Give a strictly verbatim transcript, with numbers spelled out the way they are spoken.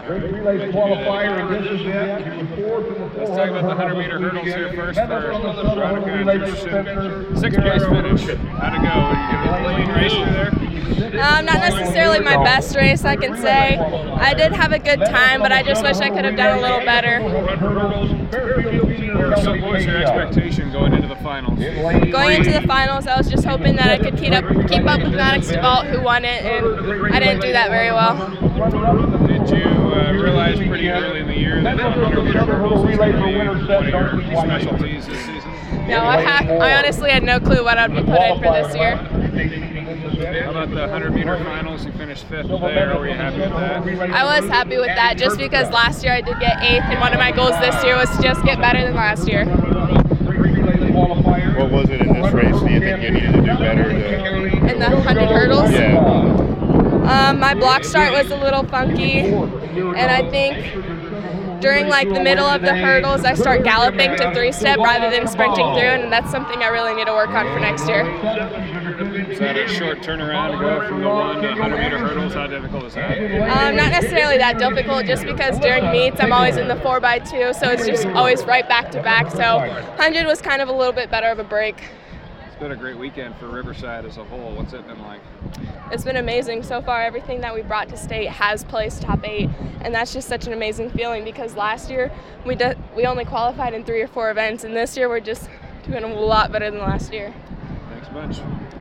Great relay qualifier in this event. He was fourth in the Let's talk about the one hundred meter hurdles here first for Veronica relay Anderson. Sixth place finish. How'd it go? You get a clean race through there? Um, not necessarily my best race, I can say. I did have a good time, but I just wish I could have done a little better. So what was your expectation going into the finals? Going into the finals, I was just hoping that I could keep up, keep up with Maddox DeVault, who won it, and I didn't do that very well. Did you uh, realize pretty early in the year that the one hundred meter hurdles was going to be one of your specialties this season? No, I, ha I honestly had no clue what I'd be put in for this year. How about the one hundred meter finals? You finished fifth there. Were you happy with that? I was happy with that, just because last year I did get eighth, and one of my goals this year was to just get better than last year. What was it in this race? Do you think you needed to do better? To... In the one hundred hurdles? Yeah. Um, my block start was a little funky, and I think during like the middle of the hurdles, I start galloping to three-step rather than sprinting through, and that's something I really need to work on for next year. Is that a short turnaround to go from the one to one hundred meter hurdles? How difficult is that? Um, not necessarily that difficult, just because during meets I'm always in the four by two, so it's just always right back to back. So one hundred was kind of a little bit better of a break. It's been a great weekend for Riverside as a whole. What's it been like? It's been amazing so far. Everything that we brought to state has placed top eight, and that's just such an amazing feeling, because last year we did, we only qualified in three or four events, and this year we're just doing a lot better than last year. Thanks a bunch.